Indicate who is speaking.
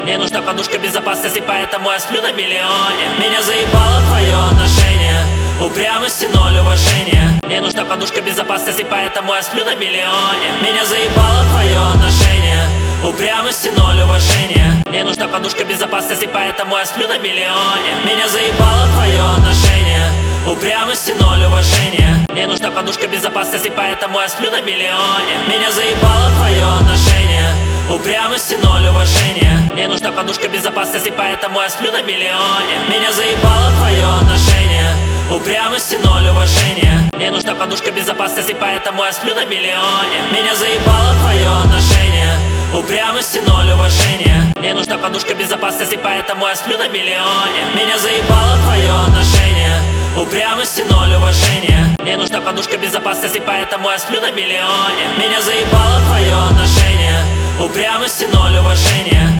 Speaker 1: Мне нужна подушка безопасности, поэтому я сплю на миллионе. Меня заебало твое отношение, упрямость и ноль уважения. Мне нужна подушка безопасности, поэтому я сплю на миллионе. Меня заебало твое отношение, упрямость и ноль уважения. Мне нужна подушка безопасности, поэтому я сплю на миллионе. Меня заебало твое отношение, упрямость и ноль уважения. Мне нужна подушка безопасности, поэтому я сплю на миллионе. Меня заебало твое отношение, упрямость и ноль уважения. Мне нужна подушка безопасности, поэтому я сплю на миллионе. Меня заебало твое отношение, упрямость и ноль уважения. Мне нужна подушка безопасности, поэтому я сплю на миллионе. Меня заебало твое отношение, упрямость и ноль уважения. Мне нужна подушка безопасности, поэтому я сплю на миллионе. Меня заебало твое отношение, упрямость и ноль уважения. Мне нужна подушка безопасности, поэтому я сплю на миллионе. Меня заебало твое отношение, упрямость и ноль уважения.